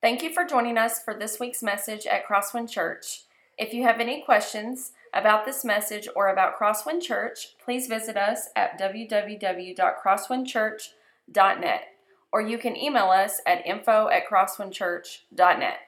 Thank you for joining us for this week's message at Crosswind Church. If you have any questions about this message or about Crosswind Church, please visit us at www.crosswindchurch.net, or you can email us at info@crosswindchurch.net.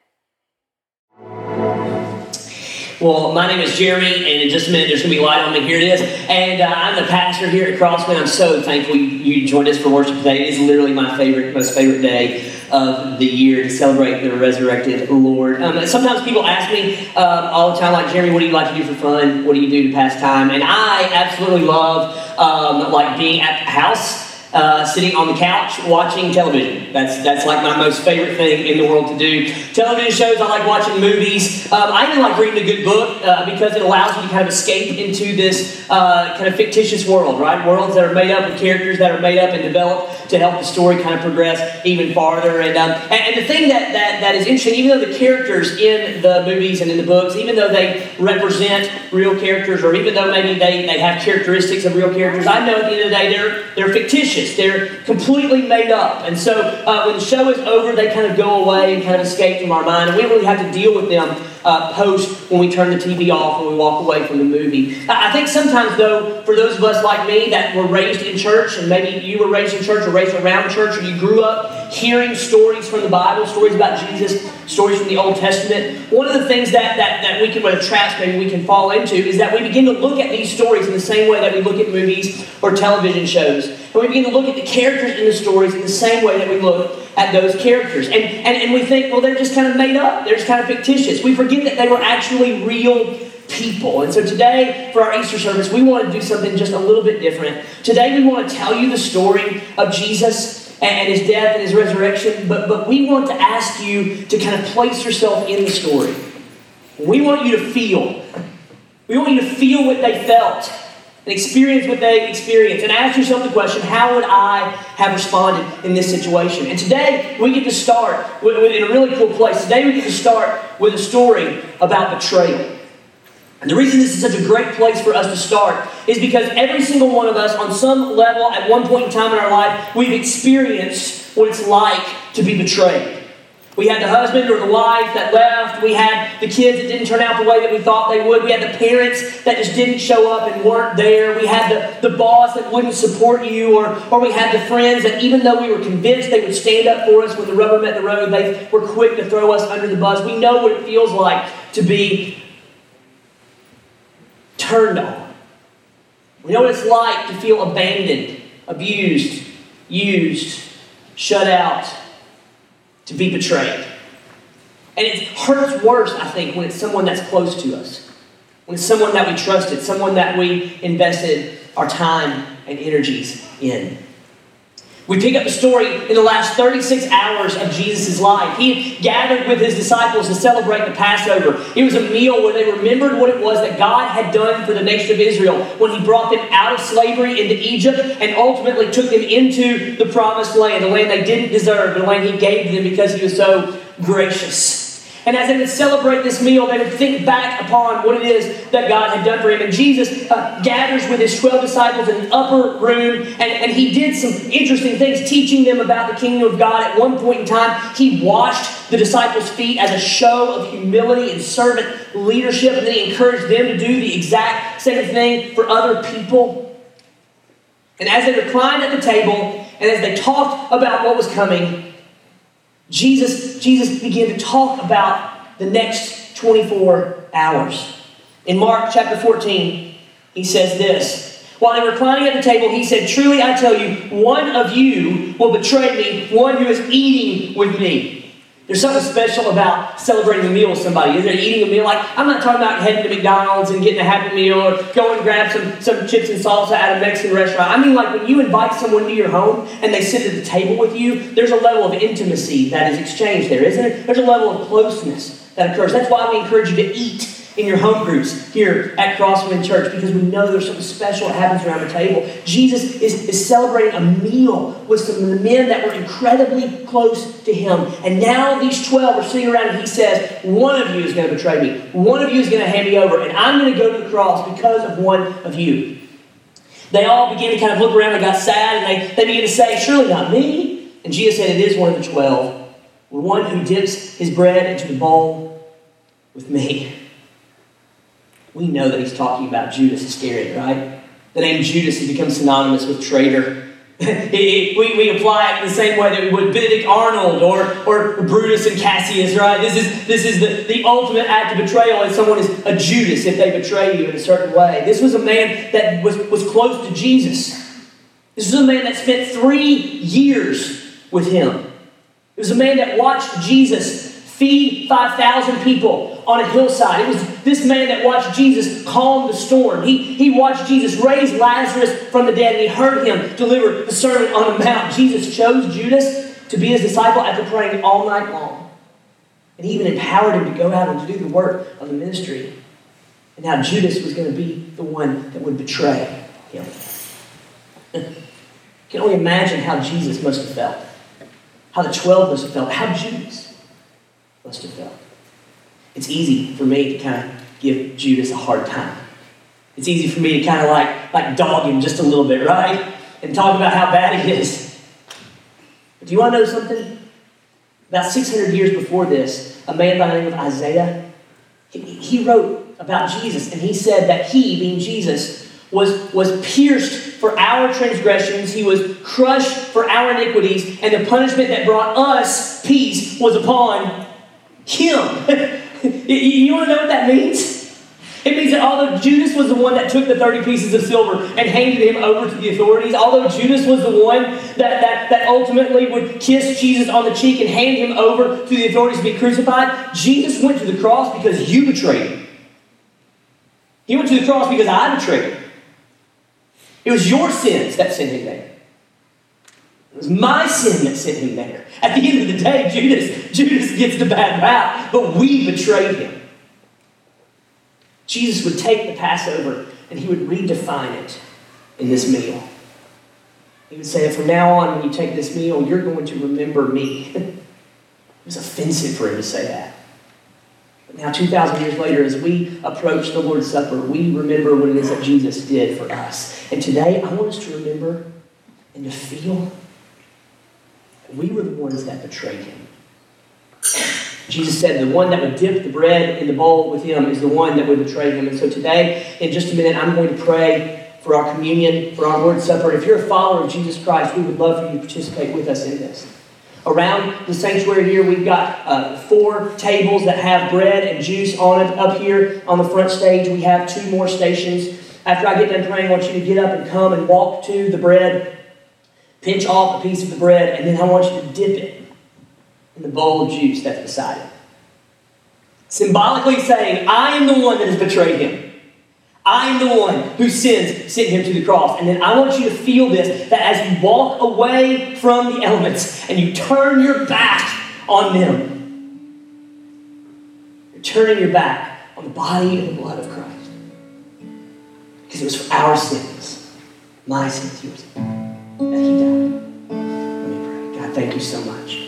Well, my name is Jeremy, and in just a minute there's going to be light on me. Here it is. And I'm the pastor here at Crosswind. I'm so thankful you joined us for worship today. It is literally my most favorite day of the year to celebrate the resurrected Lord. Sometimes people ask me all the time, like, Jeremy, what do you like to do for fun? What do you do to pass time? And I absolutely love being at the house, sitting on the couch watching television. That's like my most favorite thing in the world to do. Television shows, I like watching movies. I even like reading a good book because it allows me to kind of escape into this kind of fictitious world, right? Worlds that are made up of characters that are made up and developed to help the story kind of progress even farther. And the thing that is interesting, even though the characters in the movies and in the books, even though they represent real characters, or even though maybe they have characteristics of real characters, I know at the end of the day they're fictitious. They're completely made up. And so when the show is over, they kind of go away and kind of escape from our mind. And we really have to deal with them post when we turn the TV off and we walk away from the movie. I think sometimes, though, for those of us like me that were raised in church, and maybe you were raised in church or raised around church, or you grew up hearing stories from the Bible, stories about Jesus, stories from the Old Testament, one of the things that we can, with traps maybe we can fall into, is that we begin to look at these stories in the same way that we look at movies or television shows. And we begin to look at the characters in the stories in the same way that we look at those characters. And we think, well, they're just kind of made up. They're just kind of fictitious. We forget that they were actually real people. And so today, for our Easter service, we want to do something just a little bit different. Today, we want to tell you the story of Jesus and his death and his resurrection, but we want to ask you to kind of place yourself in the story. We want you to feel. We want you to feel what they felt and experience what they experienced, and ask yourself the question, how would I have responded in this situation? And today, we get to start in a really cool place. Today, we get to start with a story about betrayal. And the reason this is such a great place for us to start is because every single one of us, on some level, at one point in time in our life, we've experienced what it's like to be betrayed. We had the husband or the wife that left. We had the kids that didn't turn out the way that we thought they would. We had the parents that just didn't show up and weren't there. We had the boss that wouldn't support you, or we had the friends that, even though we were convinced they would stand up for us when the rubber met the road, they were quick to throw us under the bus. We know what it feels like to be turned on. We know what it's like to feel abandoned, abused, used, shut out, to be betrayed. And it hurts worse, I think, when it's someone that's close to us. When it's someone that we trusted, someone that we invested our time and energies in. We pick up the story in the last 36 hours of Jesus' life. He gathered with his disciples to celebrate the Passover. It was a meal where they remembered what it was that God had done for the nation of Israel when he brought them out of slavery into Egypt and ultimately took them into the promised land, the land they didn't deserve, the land he gave them because he was so gracious. And as they would celebrate this meal, they would think back upon what it is that God had done for him. And Jesus gathers with his 12 disciples in an upper room, and he did some interesting things, teaching them about the kingdom of God. At one point in time, he washed the disciples' feet as a show of humility and servant leadership, and then he encouraged them to do the exact same thing for other people. And as they reclined at the table, and as they talked about what was coming, Jesus began to talk about the next 24 hours. In Mark chapter 14, he says this. While they were reclining at the table, he said, "Truly I tell you, one of you will betray me, one who is eating with me." There's something special about celebrating a meal with somebody. Is there eating a meal? Like, I'm not talking about heading to McDonald's and getting a Happy Meal or going and grab some chips and salsa at a Mexican restaurant. I mean, like, when you invite someone to your home and they sit at the table with you, there's a level of intimacy that is exchanged there, isn't it? There's a level of closeness that occurs. That's why we encourage you to eat in your home groups here at Crosswind Church, because we know there's something special that happens around the table. Jesus is celebrating a meal with some of the men that were incredibly close to him. And now these 12 are sitting around and he says, one of you is going to betray me. One of you is going to hand me over. And I'm going to go to the cross because of one of you. They all began to kind of look around and got sad. And they began to say, surely not me. And Jesus said, it is one of the 12. the one who dips his bread into the bowl with me. We know that he's talking about Judas Iscariot, right? The name Judas has become synonymous with traitor. we apply it in the same way that we would Benedict Arnold or Brutus and Cassius, right? This is the ultimate act of betrayal, and someone is a Judas if they betray you in a certain way. This was a man that was close to Jesus. This was a man that spent 3 years with him. It was a man that watched Jesus feed 5,000 people on a hillside. It was this man that watched Jesus calm the storm. He watched Jesus raise Lazarus from the dead, and he heard him deliver the Sermon on the Mount. Jesus chose Judas to be his disciple after praying all night long. And he even empowered him to go out and to do the work of the ministry. And now Judas was going to be the one that would betray him. You can only imagine how Jesus must have felt. How the 12 must have felt. How Judas must have felt. It's easy for me to kind of give Judas a hard time. It's easy for me to kind of like dog him just a little bit, right? And talk about how bad he is. But do you want to know something? About 600 years before this, a man by the name of Isaiah, he wrote about Jesus, and he said that he, being Jesus, was pierced for our transgressions. He was crushed for our iniquities, and the punishment that brought us peace was upon him. You want to know what that means? It means that although Judas was the one that took the 30 pieces of silver and handed him over to the authorities, although Judas was the one that ultimately would kiss Jesus on the cheek and hand him over to the authorities to be crucified, Jesus went to the cross because you betrayed him. He went to the cross because I betrayed him. It was your sins that sent him there. It was my sin that sent him there. At the end of the day, Judas gets the bad rap, but we betrayed him. Jesus would take the Passover and he would redefine it in this meal. He would say that from now on, when you take this meal, you're going to remember me. It was offensive for him to say that. But now, 2,000 years later, as we approach the Lord's Supper, we remember what it is that Jesus did for us. And today, I want us to remember and to feel that we were the ones that betrayed him. Jesus said the one that would dip the bread in the bowl with him is the one that would betray him. And so today, in just a minute, I'm going to pray for our communion, for our Lord's Supper. And if you're a follower of Jesus Christ, we would love for you to participate with us in this. Around the sanctuary here, we've got 4 tables that have bread and juice on it. Up here on the front stage, we have 2 more stations. After I get done praying, I want you to get up and come and walk to the bread, pinch off a piece of the bread, and then I want you to dip it in the bowl of juice that's beside it. Symbolically saying, I am the one that has betrayed him. I am the one whose sins sent him to the cross. And then I want you to feel this, that as you walk away from the elements and you turn your back on them, you're turning your back on the body and the blood of Christ. Because it was for our sins, my sins, yours, that he died. Let me pray. God, thank you so much.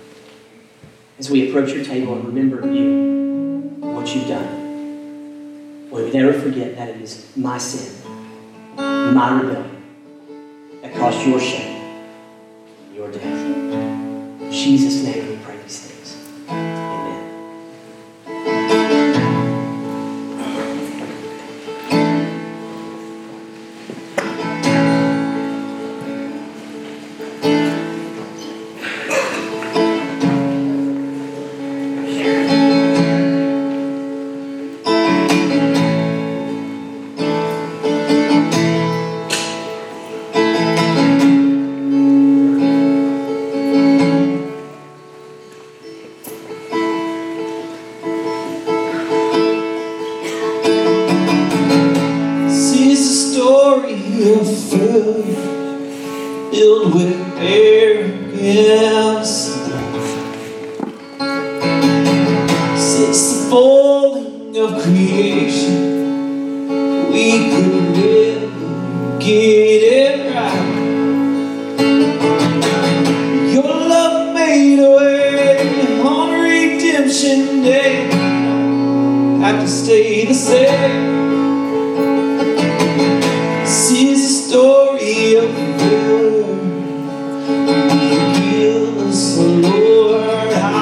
As we approach your table and remember you, what you've done, will we never forget that it is my sin, my rebellion, that caused your shame, your death. In Jesus' name we pray these things. Amen. Filled with arrogance, since the falling of creation, we could never get it right. Your love made a way on redemption day. Have to stay the same. This is the story of failure. Forgive us, Lord.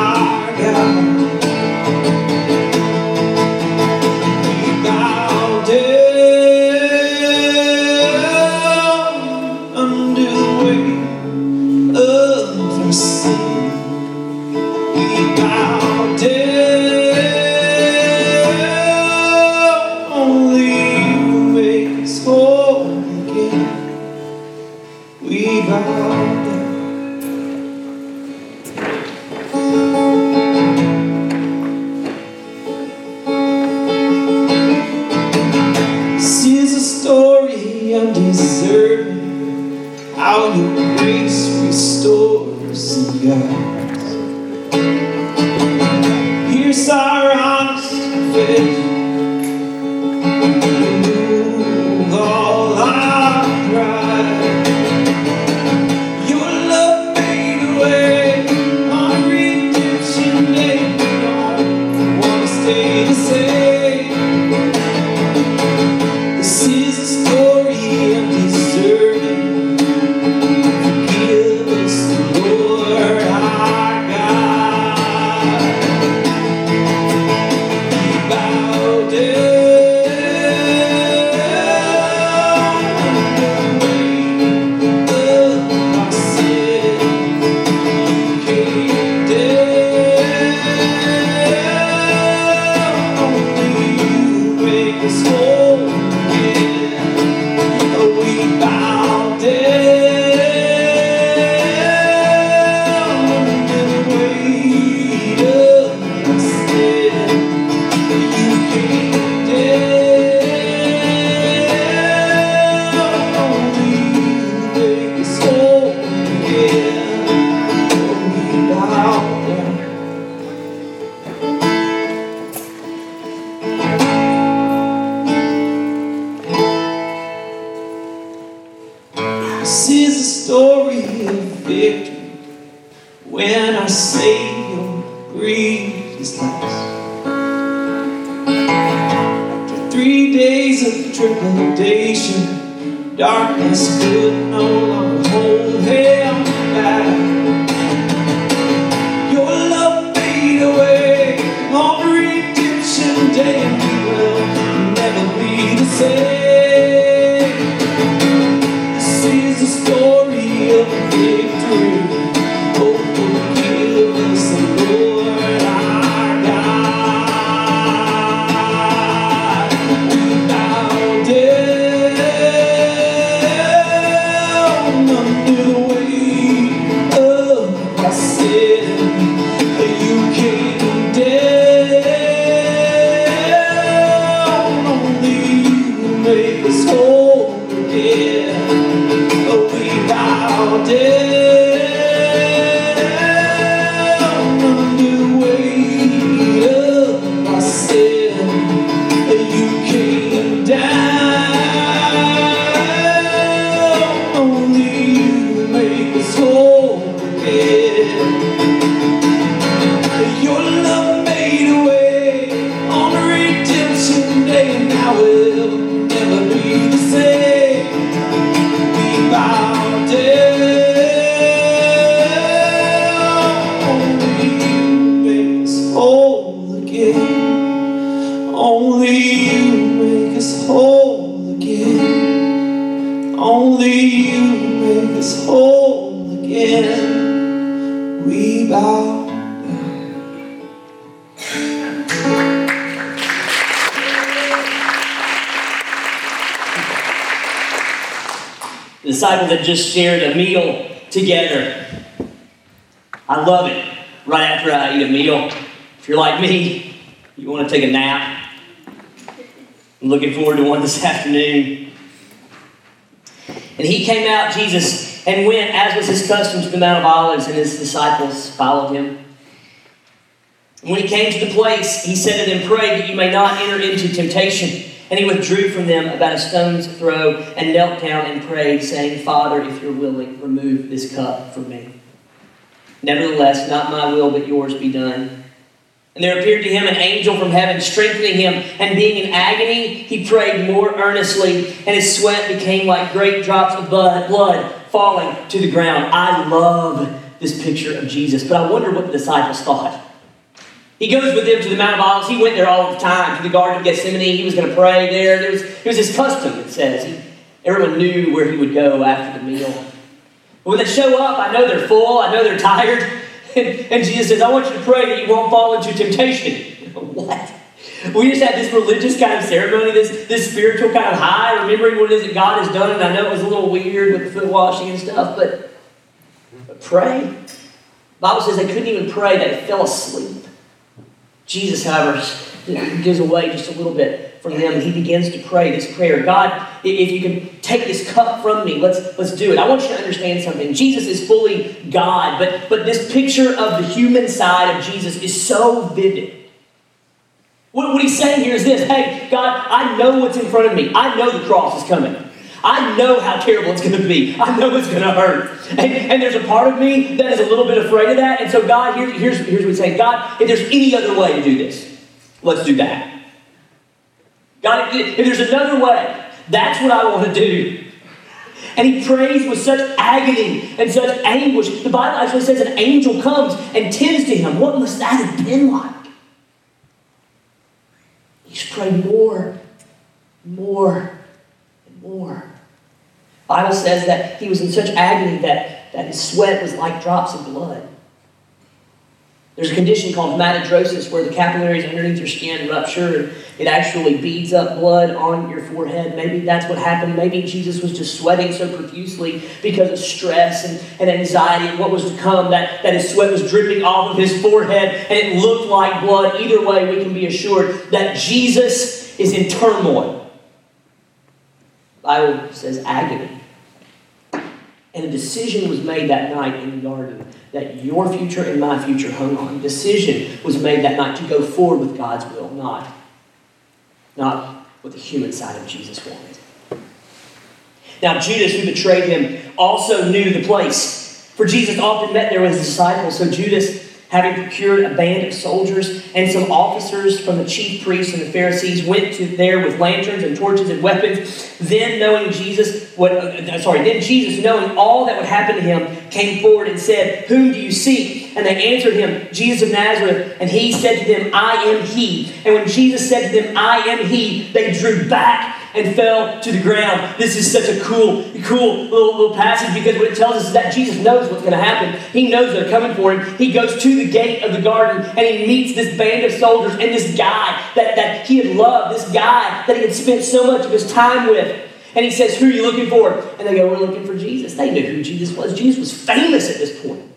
It's our honest confession. Remove all our pride. Your love made away on redemption day. We don't want to stay the same. This is the story of deserving. Forgive us, Lord our God. We bow down under the weight of our sin. You came down, only you make us whole again. We bow down under the weight of our sin. You came down, only you make us whole again. We bow down. This is a story of victory when our Savior breathed His last. After 3 days of trepidation, darkness could no longer hold Him back. Your love made away on redemption day, and we will never be the same. This is the story of victory. Oh, forgive us, Lord our God. We bow down under the weight of our sin. You came down, only you make us whole again. We bow down under the weight of our sin. You came down, only you make us whole again. Your love made away on redemption day, and now we'll never be the same. We bow down, only you make us whole again. Only you make us whole again. Only you make us whole again. We bow down. The disciples had just shared a meal together. I love it. Right after I eat a meal, if you're like me, you want to take a nap. I'm looking forward to one this afternoon. And he came out, Jesus, and went, as was his custom, to the Mount of Olives, and his disciples followed him. And when he came to the place, he said to them, "Pray that you may not enter into temptation." And he withdrew from them about a stone's throw and knelt down and prayed, saying, "Father, if you're willing, remove this cup from me. Nevertheless, not my will, but yours be done." And there appeared to him an angel from heaven, strengthening him. And being in agony, he prayed more earnestly, and his sweat became like great drops of blood falling to the ground. I love this picture of Jesus, but I wonder what the disciples thought. He goes with them to the Mount of Olives. He went there all the time, to the Garden of Gethsemane. He was going to pray there. It was his custom, it says. Everyone knew where he would go after the meal. But when they show up, I know they're full. I know they're tired. And Jesus says, "I want you to pray that you won't fall into temptation." What? We just had this religious kind of ceremony, this spiritual kind of high, remembering what it is that God has done. And I know it was a little weird with the foot washing and stuff, but pray. The Bible says they couldn't even pray. They fell asleep. Jesus, however, gives away just a little bit from them, and he begins to pray this prayer. God, if you can take this cup from me, let's do it. I want you to understand something. Jesus is fully God, but this picture of the human side of Jesus is so vivid. What he's saying here is this: hey, God, I know what's in front of me. I know the cross is coming. I know how terrible it's going to be. I know it's going to hurt. And there's a part of me that is a little bit afraid of that. And so God, here's what he's saying. God, if there's any other way to do this, let's do that. God, if there's another way, that's what I want to do. And he prays with such agony and such anguish. The Bible actually says an angel comes and tends to him. What must that have been like? He's prayed more, more, and more. The Bible says that he was in such agony that his sweat was like drops of blood. There's a condition called hematidrosis where the capillaries underneath your skin rupture and it actually beads up blood on your forehead. Maybe that's what happened. Maybe Jesus was just sweating so profusely because of stress and anxiety and what was to come that his sweat was dripping off of his forehead and it looked like blood. Either way, we can be assured that Jesus is in turmoil. The Bible says agony. And a decision was made that night in the garden that your future and my future hung on. A decision was made that night to go forward with God's will, not what the human side of Jesus wanted. Now, Judas, who betrayed him, also knew the place. For Jesus often met there with his disciples. So Judas, having procured a band of soldiers and some officers from the chief priests and the Pharisees, went there with lanterns and torches and weapons. Then Jesus, knowing all that would happen to him, came forward and said, "Whom do you seek?" And they answered him, "Jesus of Nazareth." And he said to them, "I am he." And when Jesus said to them, "I am he," they drew back and fell to the ground. This is such a cool little passage because what it tells us is that Jesus knows what's going to happen. He knows they're coming for him. He goes to the gate of the garden and he meets this band of soldiers and this guy that he had loved, this guy that he had spent so much of his time with. And he says, "Who are you looking for?" And they go, "We're looking for Jesus." They knew who Jesus was. Jesus was famous at this point.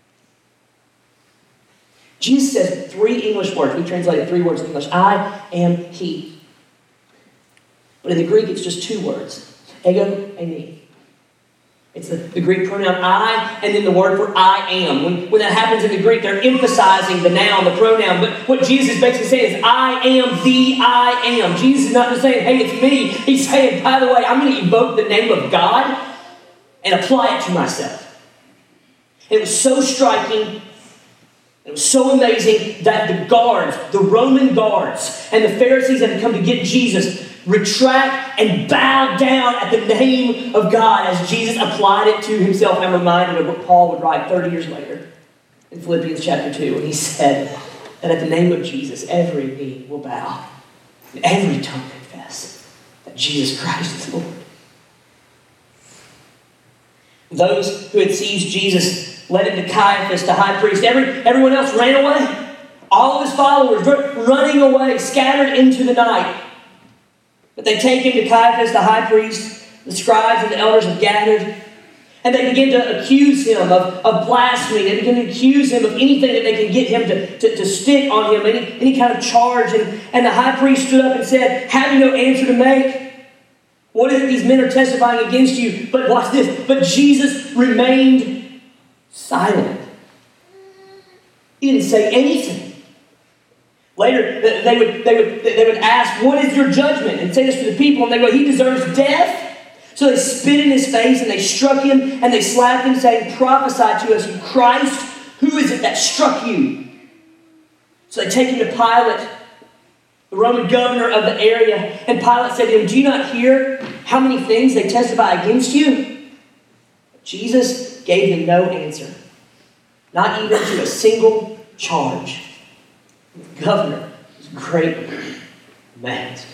Jesus says 3 English words. We translated 3 words in English. I am he. But in the Greek, it's just 2 words. Ego, eimi. It's the Greek pronoun I, and then the word for I am. When that happens in the Greek, they're emphasizing the noun, the pronoun. But what Jesus is basically saying is, I am the I am. Jesus is not just saying, hey, it's me. He's saying, by the way, I'm going to evoke the name of God and apply it to myself. And it was so striking, it was so amazing that the guards, the Roman guards, and the Pharisees that had come to get Jesus retract and bow down at the name of God as Jesus applied it to himself. And I'm reminded of what Paul would write 30 years later in Philippians chapter 2 when he said that at the name of Jesus, every knee will bow and every tongue confess that Jesus Christ is Lord. Those who had seized Jesus led him to Caiaphas, the high priest. Everyone else ran away. All of his followers running away, scattered into the night. But they take him to Caiaphas, the high priest. The scribes and the elders have gathered. And they begin to accuse him of blasphemy. They begin to accuse him of anything that they can get him to stick on him, any kind of charge. And the high priest stood up and said, "Have you no answer to make? What is it these men are testifying against you?" But watch this. But Jesus remained silent. He didn't say anything. Later, they would ask, "What is your judgment?" And say this to the people, and they go, "He deserves death." So they spit in his face, and they struck him, and they slapped him, saying, "Prophesy to us, you Christ. Who is it that struck you?" So they take him to Pilate, the Roman governor of the area, and Pilate said to him, "Do you not hear how many things they testify against you?" But Jesus gave him no answer, not even to a single charge. The governor was greatly amazed.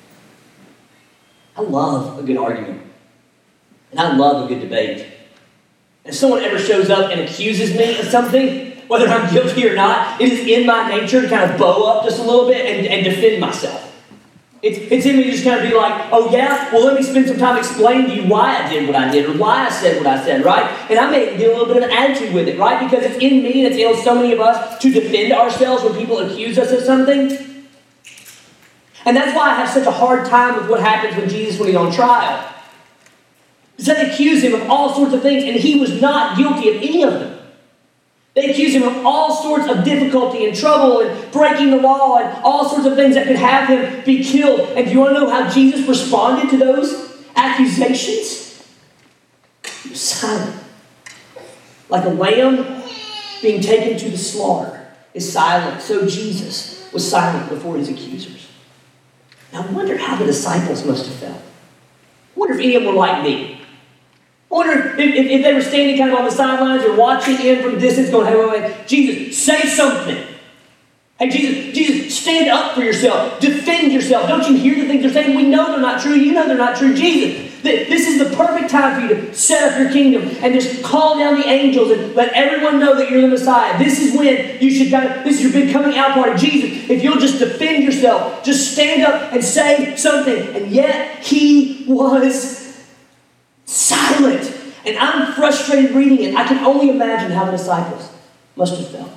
I love a good argument. And I love a good debate. If someone ever shows up and accuses me of something, whether I'm guilty or not, it is in my nature to kind of bow up just a little bit and defend myself. It's in me to just kind of be like, "Oh yeah? Well, let me spend some time explaining to you why I did what I did or why I said what I said," right? And I may get a little bit of an attitude with it, right? Because it's in me and it's in so many of us to defend ourselves when people accuse us of something. And that's why I have such a hard time with what happens when Jesus when he's on trial. Because they accuse him of all sorts of things and he was not guilty of any of them. They accused him of all sorts of difficulty and trouble and breaking the law and all sorts of things that could have him be killed. And do you want to know how Jesus responded to those accusations? He was silent. Like a lamb being taken to the slaughter is silent, so Jesus was silent before his accusers. Now I wonder how the disciples must have felt. I wonder if any of them were like me. I wonder if they were standing kind of on the sidelines or watching in from a distance going, hey, wait, Jesus, say something. Hey, Jesus, stand up for yourself. Defend yourself. Don't you hear the things they're saying? We know they're not true. You know they're not true. Jesus, this is the perfect time for you to set up your kingdom and just call down the angels and let everyone know that you're the Messiah. This is when you should this is your big coming out party. Jesus, if you'll just defend yourself, just stand up and say something. And yet he was silent. And I'm frustrated reading it. I can only imagine how the disciples must have felt.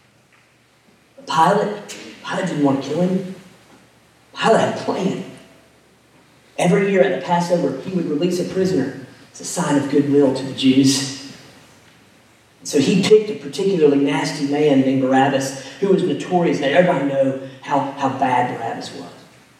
Pilate didn't want to kill him. Pilate had a plan. Every year at the Passover, he would release a prisoner as a sign of goodwill to the Jews. So he picked a particularly nasty man named Barabbas, who was notorious. Now everybody know how bad Barabbas was.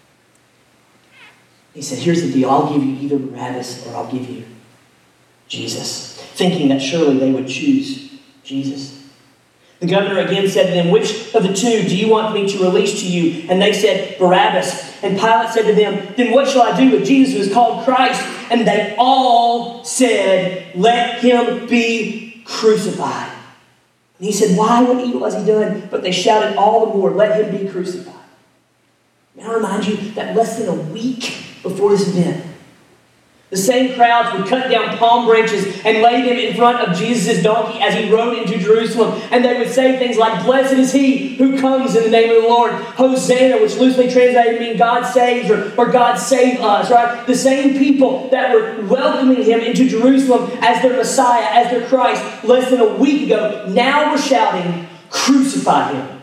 He said, here's the deal. I'll give you either Barabbas or I'll give you Jesus. Thinking that surely they would choose Jesus. The governor again said to them, which of the two do you want me to release to you? And they said, Barabbas. And Pilate said to them, then what shall I do with Jesus who is called Christ? And they all said, let him be crucified. And he said, why? What evil has he done? But they shouted all the more, let him be crucified. May I remind you that less than a week before this event, the same crowds would cut down palm branches and lay them in front of Jesus' donkey as he rode into Jerusalem. And they would say things like, blessed is he who comes in the name of the Lord. Hosanna, which loosely translated means God saves or God save us, right? The same people that were welcoming him into Jerusalem as their Messiah, as their Christ, less than a week ago, now were shouting, crucify him.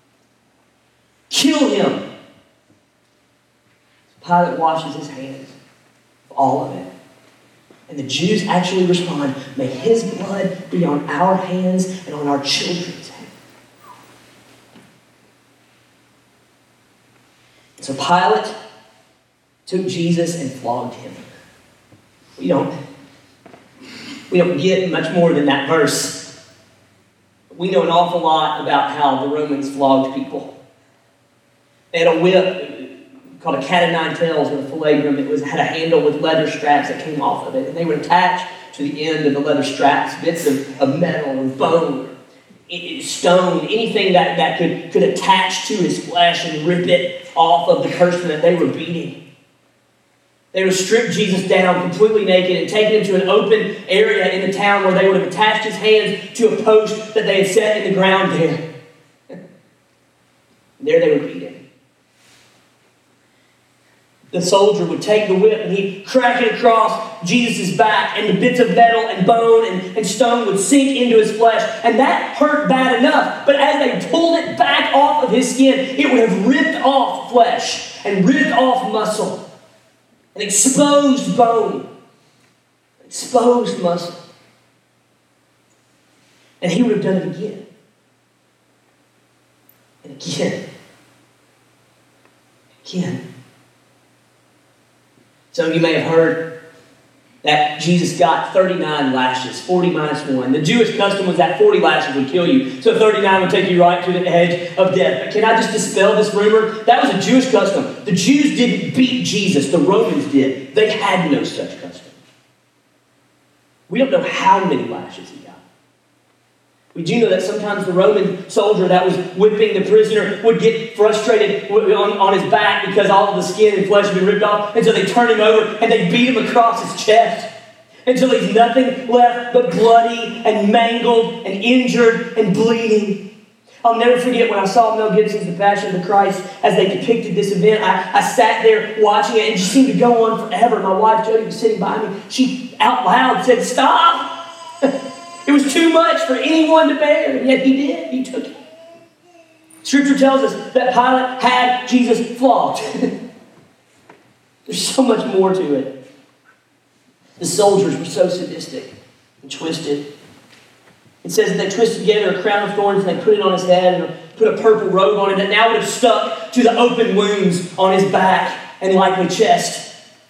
Kill him. Pilate washes his hands. All of it. And the Jews actually respond, may his blood be on our hands and on our children's hands. So Pilate took Jesus and flogged him. We don't get much more than that verse. We know an awful lot about how the Romans flogged people. They had a whip called a cat of nine tails with a flagrum. It had a handle with leather straps that came off of it. And they would attach to the end of the leather straps bits of metal or bone, stone, anything that could attach to his flesh and rip it off of the person that they were beating. They would strip Jesus down completely naked and take him to an open area in the town where they would have attached his hands to a post that they had set in the ground there. There they would beat him. The soldier would take the whip and he'd crack it across Jesus' back, and the bits of metal and bone and stone would sink into his flesh. And that hurt bad enough. But as they pulled it back off of his skin, it would have ripped off flesh and ripped off muscle and exposed bone, exposed muscle. And he would have done it again and again. Again. Some of you may have heard that Jesus got 39 lashes, 40 minus 1. The Jewish custom was that 40 lashes would kill you, so 39 would take you right to the edge of death. But can I just dispel this rumor? That was a Jewish custom. The Jews didn't beat Jesus. The Romans did. They had no such custom. We don't know how many lashes he got. We do know that sometimes the Roman soldier that was whipping the prisoner would get frustrated on his back because all of the skin and flesh had been ripped off. And so they turn him over and they beat him across his chest until he's nothing left but bloody and mangled and injured and bleeding. I'll never forget when I saw Mel Gibson's The Passion of the Christ as they depicted this event. I sat there watching it and it just seemed to go on forever. My wife Jody was sitting by me. She out loud said, "Stop!" It was too much for anyone to bear, and yet he did. He took it. Scripture tells us that Pilate had Jesus flogged. There's so much more to it. The soldiers were so sadistic and twisted. It says that they twisted together a crown of thorns and they put it on his head and put a purple robe on it that now would have stuck to the open wounds on his back and likely chest.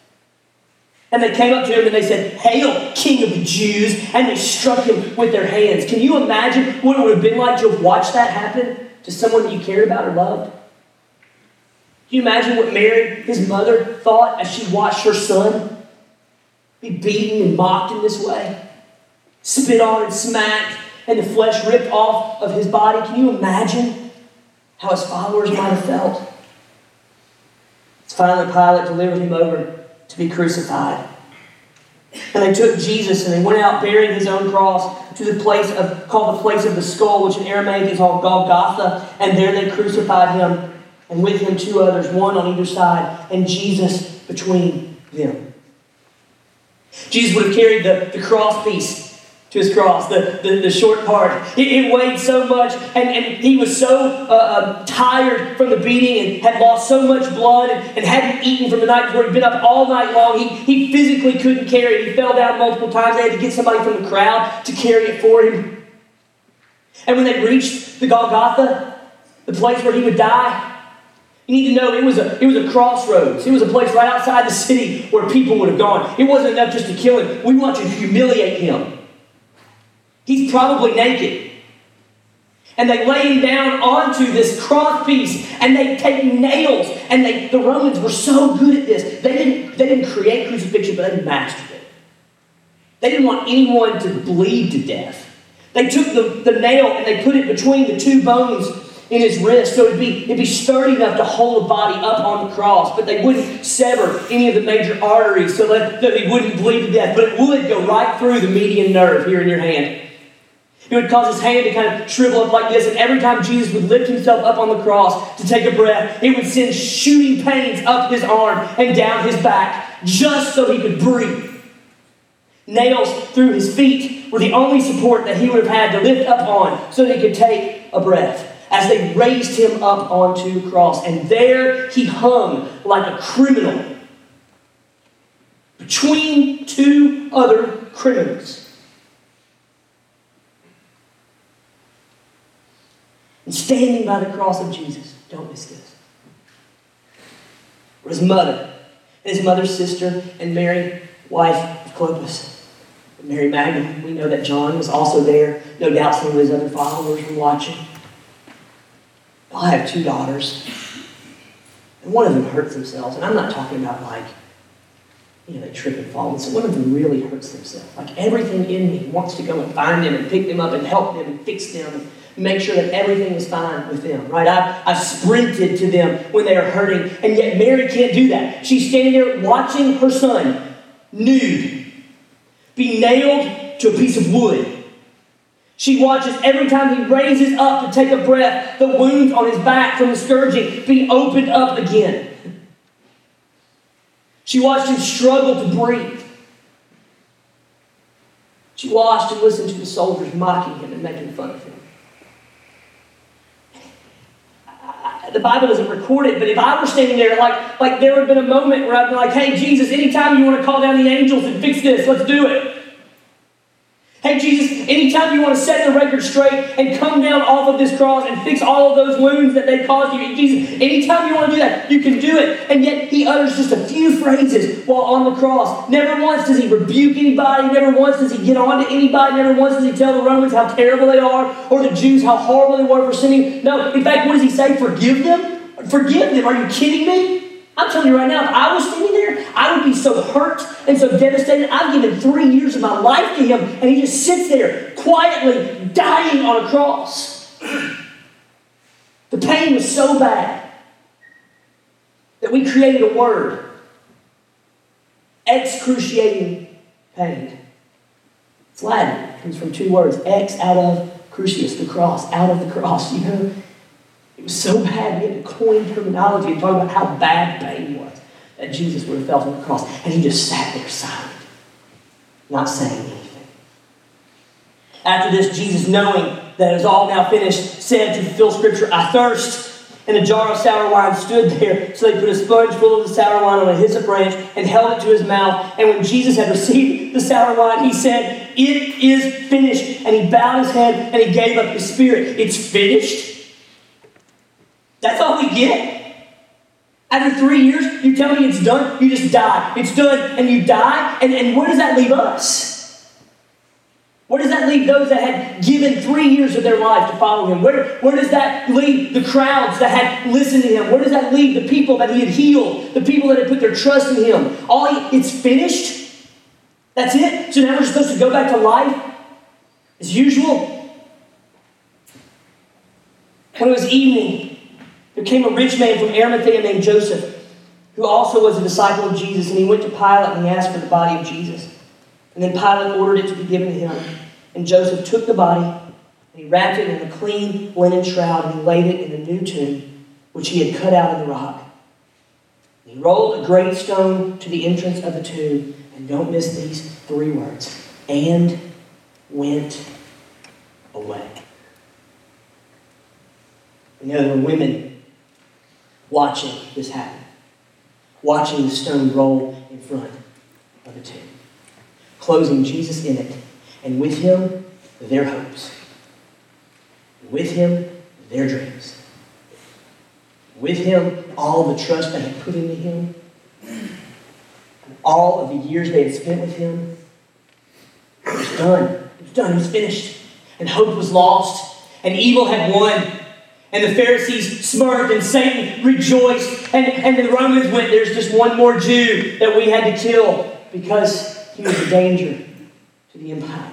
And they came up to him and they said, "Hail, King of the Jews!" And they struck him with their hands. Can you imagine what it would have been like to have watched that happen to someone that you cared about or loved? Can you imagine what Mary, his mother, thought as she watched her son be beaten and mocked in this way? Spit on and smacked and the flesh ripped off of his body. Can you imagine how his followers might have felt? Finally, Pilate delivered him over to be crucified. And they took Jesus and they went out bearing his own cross to the place called the place of the skull, which in Aramaic is called Golgotha. And there they crucified him, and with him 2 others, one on either side, and Jesus between them. Jesus would have carried the cross piece to his cross, the short part. It weighed so much, and he was so tired from the beating and had lost so much blood and hadn't eaten from the night before. He'd been up all night long. He physically couldn't carry it. He fell down multiple times. They had to get somebody from the crowd to carry it for him. And when they reached the Golgotha, the place where he would die, you need to know it was a crossroads. It was a place right outside the city where people would have gone. It wasn't enough just to kill him. We want to humiliate him. He's probably naked. And they lay him down onto this cross piece, and they take nails, and the Romans were so good at this. They didn't create crucifixion, but they mastered it. They didn't want anyone to bleed to death. They took the nail and they put it between the 2 bones in his wrist, so it'd be sturdy enough to hold the body up on the cross, but they wouldn't sever any of the major arteries so that he wouldn't bleed to death, but it would go right through the median nerve here in your hand. It would cause his hand to kind of shrivel up like this, and every time Jesus would lift himself up on the cross to take a breath, it would send shooting pains up his arm and down his back, just so he could breathe. Nails through his feet were the only support that he would have had to lift up on so that he could take a breath, as they raised him up onto the cross. And there he hung like a criminal between 2 other criminals. And standing by the cross of Jesus, don't miss this, were his mother and his mother's sister and Mary, wife of Clopas. And Mary Magdalene, we know that John was also there. No doubt some of his other followers were watching. I have 2 daughters, and one of them hurts themselves. And I'm not talking about they trip and fall. So one of them really hurts themselves. Like everything in me wants to go and find them and pick them up and help them and fix them and make sure that everything is fine with them, right? I've sprinted to them when they are hurting, and yet Mary can't do that. She's standing there watching her son, nude, be nailed to a piece of wood. She watches every time he raises up to take a breath, the wounds on his back from the scourging be opened up again. She watched him struggle to breathe. She watched and listened to the soldiers mocking him and making fun of him. The Bible doesn't record it, but if I were standing there, like there would have been a moment where I'd be like, "Hey, Jesus, anytime you want to call down the angels and fix this, let's do it. Hey, Jesus, anytime you want to set the record straight and come down off of this cross and fix all of those wounds that they caused you, Jesus, anytime you want to do that, you can do it." And yet he utters just a few phrases while on the cross. Never once does he rebuke anybody. Never once does he get on to anybody. Never once does he tell the Romans how terrible they are or the Jews how horrible they were for sinning. No, in fact, what does he say? Forgive them? Forgive them. Are you kidding me? I'm telling you right now, if I was standing there, I would be so hurt and so devastated. I've given 3 years of my life to him, and he just sits there quietly dying on a cross. The pain was so bad that we created a word, excruciating pain. It's Latin. It comes from 2 words, ex out of crucius, the cross, out of the cross. You know, it was so bad we had to coin terminology and talk about how bad pain was that Jesus would have felt on the cross. And he just sat there silent, not saying anything. After this, Jesus, knowing that it was all now finished, said to fulfill Scripture, "I thirst." And a jar of sour wine stood there. So they put a sponge full of the sour wine on a hyssop branch and held it to his mouth. And when Jesus had received the sour wine, he said, "It is finished." And he bowed his head and he gave up his spirit. It's finished? That's all we get? After 3 years, you tell me it's done, you just die. It's done, and you die? And where does that leave us? Where does that leave those that had given 3 years of their life to follow him? Where does that leave the crowds that had listened to him? Where does that leave the people that he had healed? The people that had put their trust in him? It's finished? That's it? So now we're supposed to go back to life as usual? When it was evening, there came a rich man from Arimathea named Joseph, who also was a disciple of Jesus, and he went to Pilate and he asked for the body of Jesus. And then Pilate ordered it to be given to him. And Joseph took the body, and he wrapped it in a clean linen shroud, and he laid it in a new tomb, which he had cut out of the rock. And he rolled a great stone to the entrance of the tomb, and don't miss these 3 words, and went away. And there were women watching this happen, watching the stone roll in front of the tomb, closing Jesus in it, and with him, their hopes. With him, their dreams. With him, all the trust they had put into him. All of the years they had spent with him. It was done. It was done. It was finished. And hope was lost. And evil had won. And the Pharisees smirked and Satan rejoiced. And the Romans went, there's just one more Jew that we had to kill because he was a danger to the empire.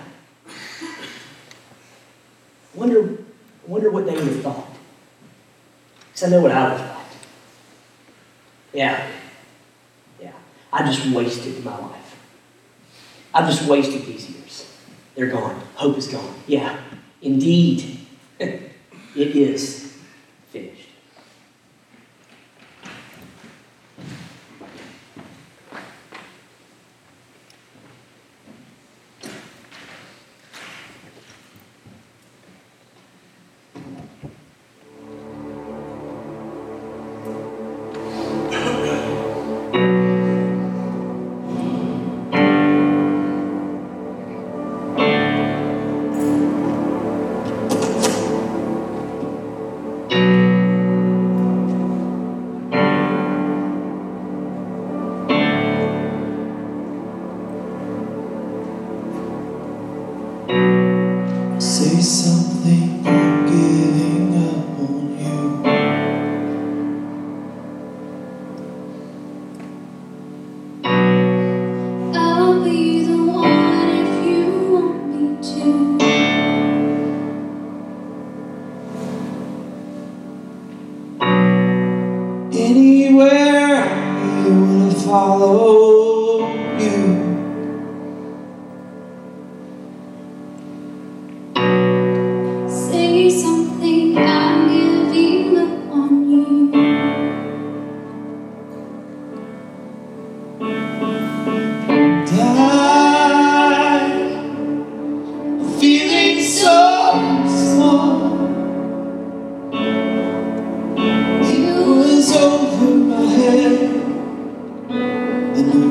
Wonder what they would have thought. Because I know what I would have thought. Yeah. I just wasted my life. I've just wasted these years. They're gone. Hope is gone. Yeah, indeed, it is finished. Say something, I'm giving up on you. I'll be the one if you want me to. Anywhere you wanna follow you. Say something, I'm giving up on you. I'm feeling so small. It was over my head, and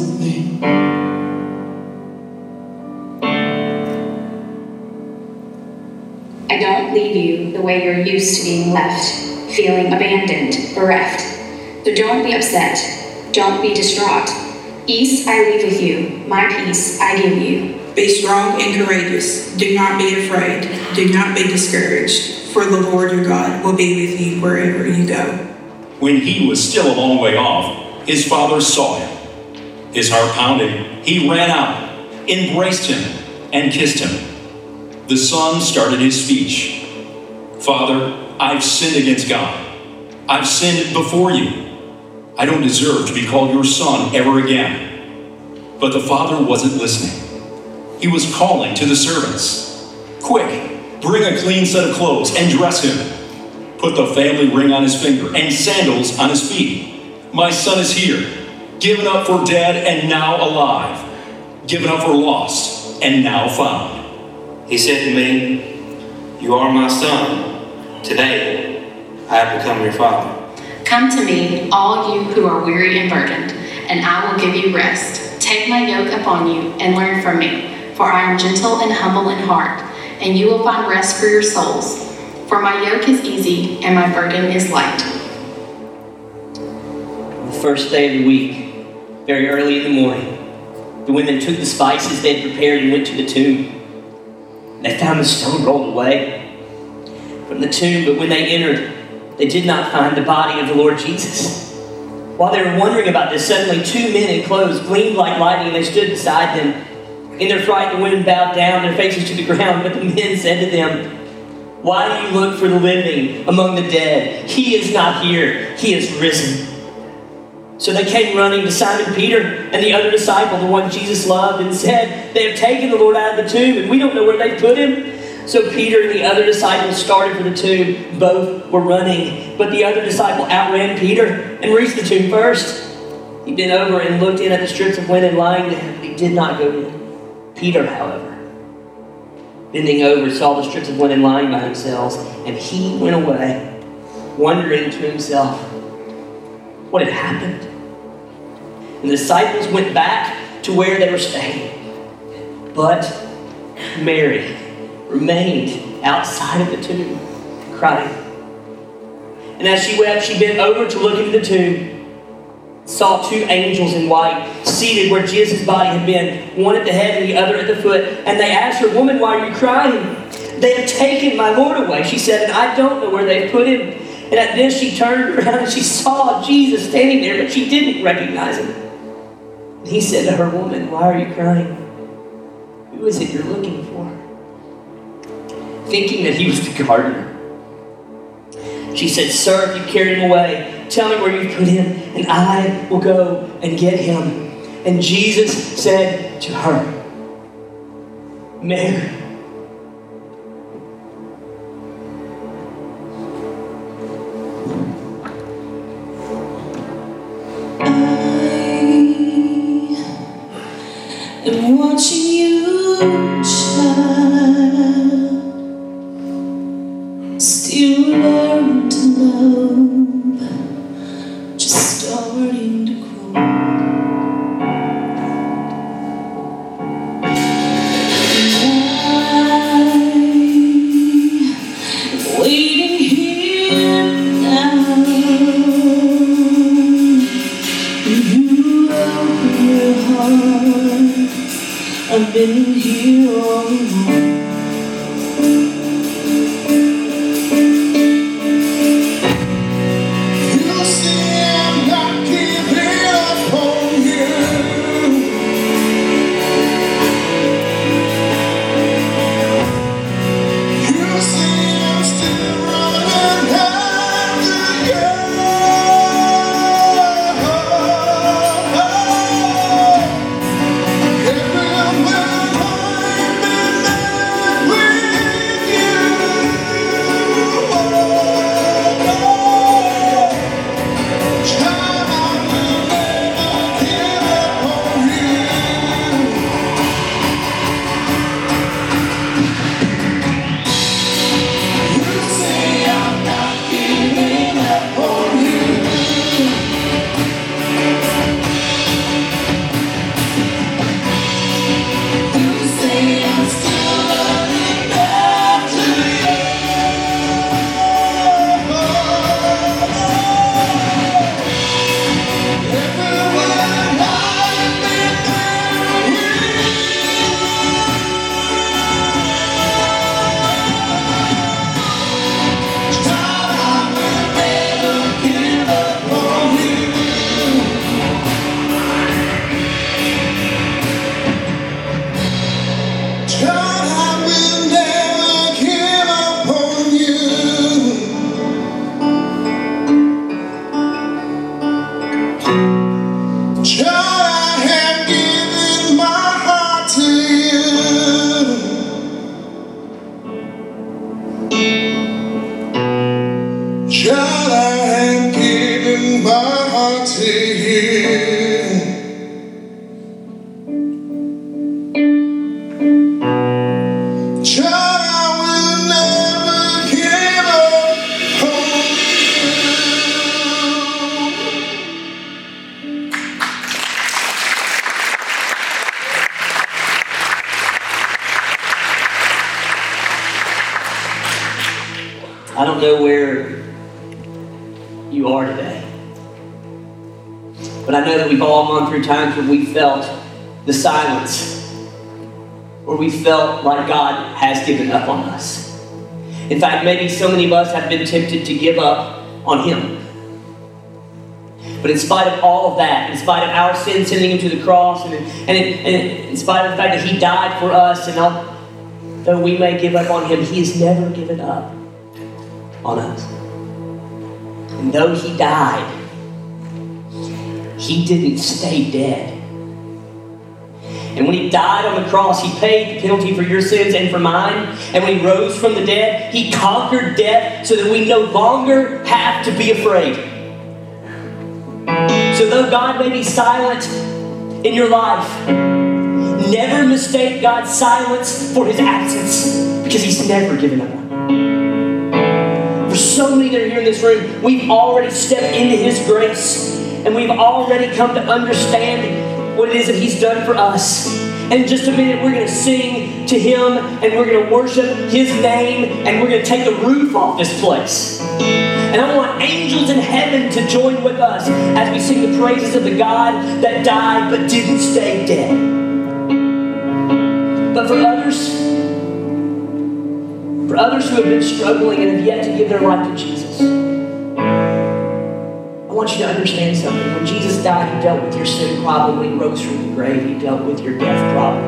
something. I don't leave you the way you're used to being left, feeling abandoned, bereft. So don't be upset. Don't be distraught. Peace I leave with you. My peace I give you. Be strong and courageous. Do not be afraid. Do not be discouraged. For the Lord your God will be with you wherever you go. When he was still a long way off, his father saw him. His heart pounded. He ran out, embraced him, and kissed him. The son started his speech. Father, I've sinned against God. I've sinned before you. I don't deserve to be called your son ever again. But the father wasn't listening. He was calling to the servants. Quick, bring a clean set of clothes and dress him. Put the family ring on his finger and sandals on his feet. My son is here, given up for dead and now alive, given up for lost and now found. He said to me, "You are my son. Today I have become your father." Come to me, all you who are weary and burdened, and I will give you rest. Take my yoke upon you and learn from me, for I am gentle and humble in heart, and you will find rest for your souls. For my yoke is easy and my burden is light. The first day of the week, very early in the morning, the women took the spices they had prepared and went to the tomb. They found the stone rolled away from the tomb, but when they entered, they did not find the body of the Lord Jesus. While they were wondering about this, suddenly 2 men in clothes gleamed like lightning, and they stood beside them. In their fright, the women bowed down, their faces to the ground, but the men said to them, "Why do you look for the living among the dead? He is not here, he is risen." So they came running to Simon Peter and the other disciple, the one Jesus loved, and said, "They have taken the Lord out of the tomb, and we don't know where they put him." So Peter and the other disciple started for the tomb. Both were running, but the other disciple outran Peter and reached the tomb first. He bent over and looked in at the strips of linen lying there, but he did not go in. Peter, however, bending over, saw the strips of linen lying by themselves, and he went away, wondering to himself what had happened. And the disciples went back to where they were staying. But Mary remained outside of the tomb, crying. And as she wept, she bent over to look into the tomb, saw 2 angels in white seated where Jesus' body had been, one at the head and the other at the foot. And they asked her, "Woman, why are you crying?" "They have taken my Lord away," she said, "and I don't know where they've put him." And at this she turned around and she saw Jesus standing there, but she didn't recognize him. And he said to her, "Woman, why are you crying? Who is it you're looking for?" Thinking that he was the gardener, she said, "Sir, if you carried him away, tell me where you put him, and I will go and get him." And Jesus said to her, "Mary." I'm watching you, child, still learn to love, just starting to grow. I'm waiting here now. You open your heart. I've been here all along. You see, I'm not giving up on you. You see, I'm still running after you. Everywhere I've been I don't know where you are today, but I know that we've all gone through times where we felt the silence, where we felt like God has given up on us. In fact, maybe so many of us have been tempted to give up on Him. But in spite of all of that, in spite of our sin sending Him to the cross, and in spite of the fact that He died for us, and though we may give up on Him, He has never given up on us. And though He died, He didn't stay dead. And when He died on the cross, He paid the penalty for your sins and for mine. And when He rose from the dead, He conquered death so that we no longer have to be afraid. So though God may be silent in your life, never mistake God's silence for His absence, because He's never given up on you. For so many that are here in this room, we've already stepped into His grace, and we've already come to understand what it is that He's done for us. And in just a minute, we're going to sing to Him, and we're going to worship His name, and we're going to take the roof off this place. And I want angels in heaven to join with us as we sing the praises of the God that died but didn't stay dead. But for others who have been struggling and have yet to give their life to Jesus, I want you to understand something. When Jesus died, He dealt with your sin problem. When He rose from the grave, He dealt with your death problem.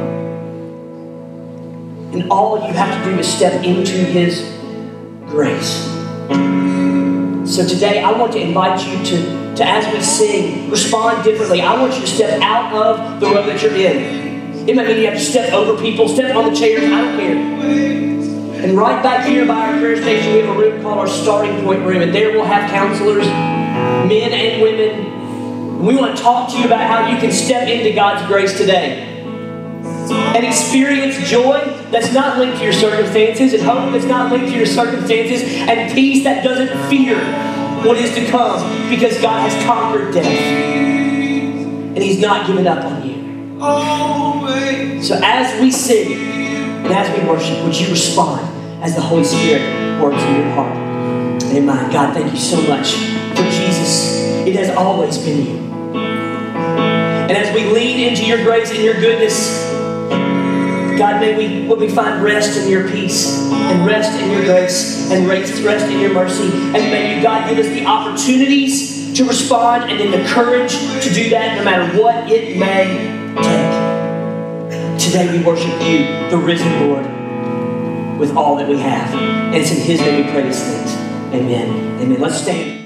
And all you have to do is step into His grace. So today, I want to invite you to, as we sing, respond differently. I want you to step out of the road that you're in. It might mean you have to step over people, step on the chairs, I don't care. And right back here by our prayer station, we have a room called our Starting Point Room. And there we'll have counselors, men and women. We want to talk to you about how you can step into God's grace today and experience joy that's not linked to your circumstances, and hope that's not linked to your circumstances, and peace that doesn't fear what is to come, because God has conquered death and He's not given up on you. So as we sing and as we worship, would you respond as the Holy Spirit works in your heart and in mine? God, thank you so much for Jesus. It has always been you. And as we lean into your grace and your goodness, God, may we find rest in your peace, and rest in your grace, and rest in your mercy. And may you, God, give us the opportunities to respond and then the courage to do that no matter what it may take. Today we worship you, the risen Lord, with all that we have. And it's in His name we pray these things. Amen. Amen. Let's stand.